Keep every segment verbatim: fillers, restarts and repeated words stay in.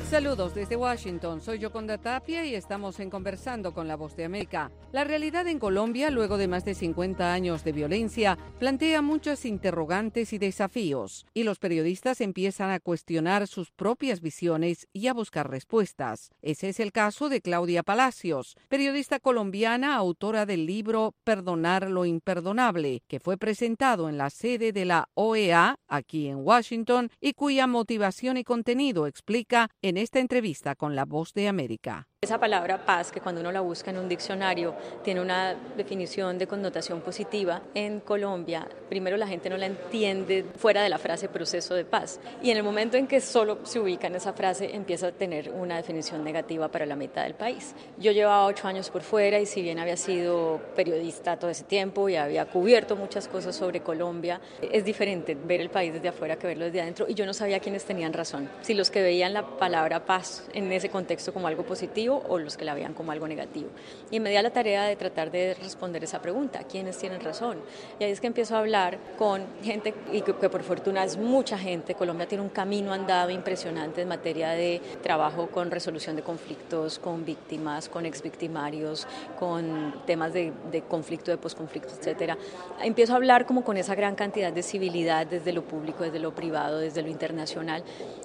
Saludos desde Washington, soy Yoconda Tapia y estamos en Conversando con la Voz de América. La realidad en Colombia, luego de más de cincuenta años de violencia, plantea muchas interrogantes y desafíos, y los periodistas empiezan a cuestionar sus propias visiones y a buscar respuestas. Ese es el caso de Claudia Palacios, periodista colombiana, autora del libro Perdonar lo imperdonable, que fue presentado en la sede de la O E A, aquí en Washington, y cuya motivación y contenido explica en esta entrevista con La Voz de América. Esa palabra paz, que cuando uno la busca en un diccionario tiene una definición de connotación positiva, en Colombia primero la gente no la entiende fuera de la frase proceso de paz, y en el momento en que solo se ubica en esa frase empieza a tener una definición negativa para la mitad del país. Yo llevaba ocho años por fuera y si bien había sido periodista todo ese tiempo y había cubierto muchas cosas sobre Colombia, es diferente ver el país desde afuera que verlo desde adentro, y yo no sabía quiénes tenían razón, si los que veían la palabra paz en ese contexto como algo positivo o los que la veían como algo negativo. Y me di a la tarea de tratar de responder esa pregunta, ¿quiénes tienen razón? Y ahí es que empiezo a hablar con gente, y que, que por fortuna es mucha gente. Colombia tiene un camino andado impresionante en materia de trabajo con resolución de conflictos, con víctimas, con exvictimarios, con temas de, de conflicto, de posconflicto, etcétera. Empiezo a hablar como con esa gran cantidad de civilidad desde lo público, desde lo privado, desde lo internacional,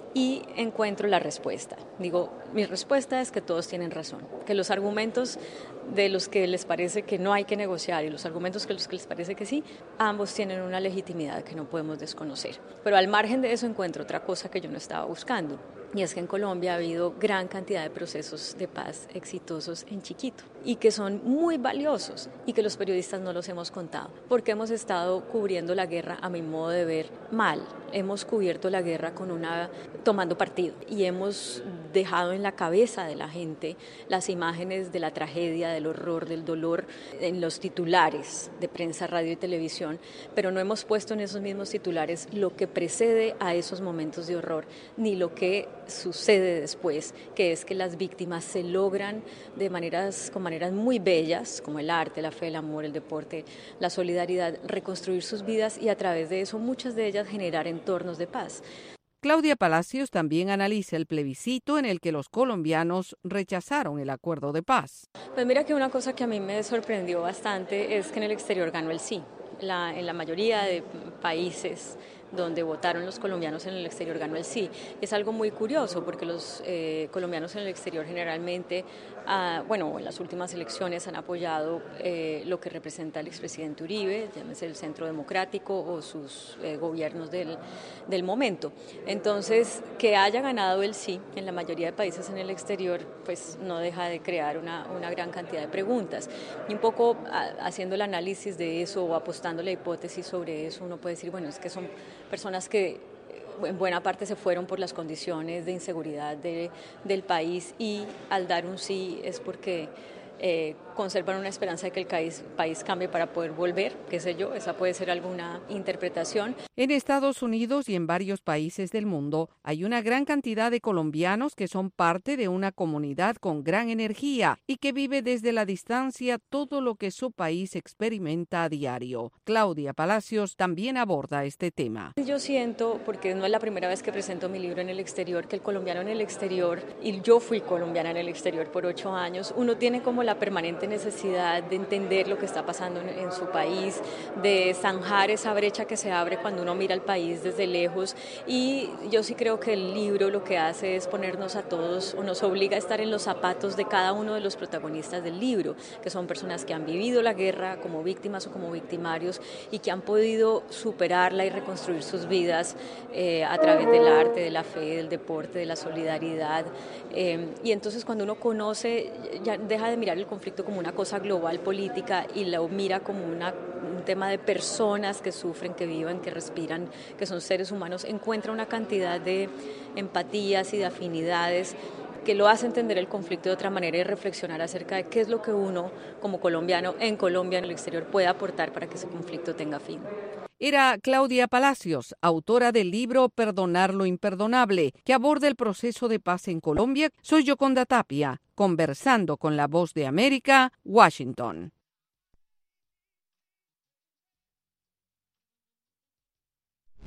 y encuentro la respuesta. Digo, mi respuesta es que todos tienen razón, que los argumentos de los que les parece que no hay que negociar y los argumentos que los que les parece que sí, ambos tienen una legitimidad que no podemos desconocer. Pero al margen de eso encuentro otra cosa que yo no estaba buscando, y es que en Colombia ha habido gran cantidad de procesos de paz exitosos en chiquito y que son muy valiosos y que los periodistas no los hemos contado, porque hemos estado cubriendo la guerra, a mi modo de ver, mal. Hemos cubierto la guerra con una tomando partido y hemos dejado en la cabeza de la gente las imágenes de la tragedia, del horror, del dolor en los titulares de prensa, radio y televisión, pero no hemos puesto en esos mismos titulares lo que precede a esos momentos de horror, ni lo que sucede después, que es que las víctimas se logran de maneras, con maneras muy bellas, como el arte, la fe, el amor, el deporte, la solidaridad, reconstruir sus vidas y a través de eso muchas de ellas generar entornos de paz. Claudia Palacios también analiza el plebiscito en el que los colombianos rechazaron el acuerdo de paz. Pues mira que una cosa que a mí me sorprendió bastante es que en el exterior ganó el sí. La, en la mayoría de países donde votaron los colombianos en el exterior ganó el sí. Es algo muy curioso porque los eh, colombianos en el exterior generalmente, ah, bueno, en las últimas elecciones han apoyado eh, lo que representa el expresidente Uribe, llámese el Centro Democrático o sus eh, gobiernos del, del momento. Entonces, que haya ganado el sí en la mayoría de países en el exterior, pues no deja de crear una, una gran cantidad de preguntas. Y un poco a, haciendo el análisis de eso o apostando la hipótesis sobre eso, uno puede decir, bueno, es que son personas que en buena parte se fueron por las condiciones de inseguridad de, del país, y al dar un sí es porque eh, conservan una esperanza de que el país, país cambie para poder volver, qué sé yo, esa puede ser alguna interpretación. En Estados Unidos y en varios países del mundo hay una gran cantidad de colombianos que son parte de una comunidad con gran energía y que vive desde la distancia todo lo que su país experimenta a diario. Claudia Palacios también aborda este tema. Yo siento, porque no es la primera vez que presento mi libro en el exterior, que el colombiano en el exterior, y yo fui colombiana en el exterior por ocho años, uno tiene como la permanente necesidad de entender lo que está pasando en, en su país, de zanjar esa brecha que se abre cuando uno mira al país desde lejos, y yo sí creo que el libro lo que hace es ponernos a todos, o nos obliga a estar en los zapatos de cada uno de los protagonistas del libro, que son personas que han vivido la guerra como víctimas o como victimarios y que han podido superarla y reconstruir sus vidas eh, a través del arte, de la fe, del deporte, de la solidaridad, eh, y entonces cuando uno conoce, ya deja de mirar el conflicto como una cosa global política y lo mira como una, un tema de personas que sufren, que viven, que respiran, que son seres humanos, encuentra una cantidad de empatías y de afinidades que lo hace entender el conflicto de otra manera y reflexionar acerca de qué es lo que uno como colombiano en Colombia, en el exterior, puede aportar para que ese conflicto tenga fin. Era Claudia Palacios, autora del libro Perdonar lo imperdonable, que aborda el proceso de paz en Colombia. Soy Yoconda Tapia, conversando con La Voz de América, Washington.